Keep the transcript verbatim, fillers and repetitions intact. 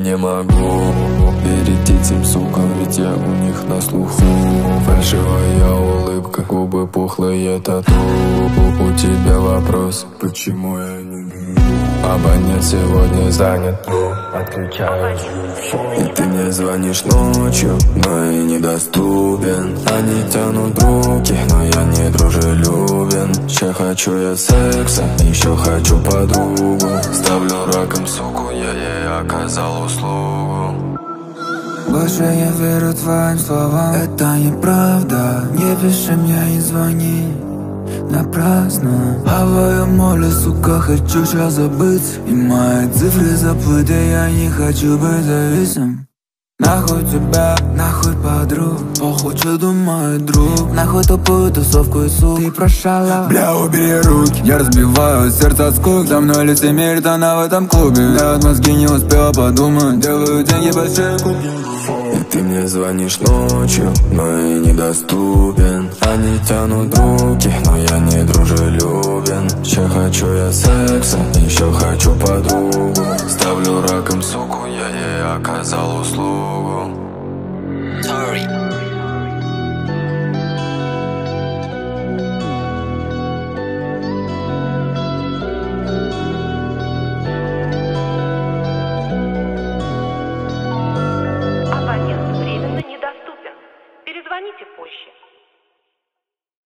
не могу верить этим сукам, ведь я у них на слуху. Фальшивая улыбка, губы пухлые тату. У тебя вопрос, почему я не беру? Абонент сегодня занят, отключаю. И ты мне звонишь ночью, но и недоступен. Они тянут руки, но я не дружелюбен. Ще хочу я секса, еще хочу подругу. Ставлю раком суку, я ей оказал услугу. Больше я верю твоим словам, это неправда. Не пиши мне и звони напрасно. Хаваю море, сука, хочу сейчас забыть. И мои цифры заплыли, я не хочу быть зависим. Нахуй тебя, нахуй подруг, похуй, что думает друг. Нахуй тупую тусовку и сук, ты прошала. Бля, убери руки, я разбиваю сердце от скуки. За мной лицемерит она в этом клубе. Я от мозги не успела подумать, делаю деньги большие куки. И ты мне звонишь ночью, но и недоступен. Они тянут руки, но я не дружелюбен. Ще хочу я секса, еще хочу подругу. Ставлю раком суку, я ей оказал услугу.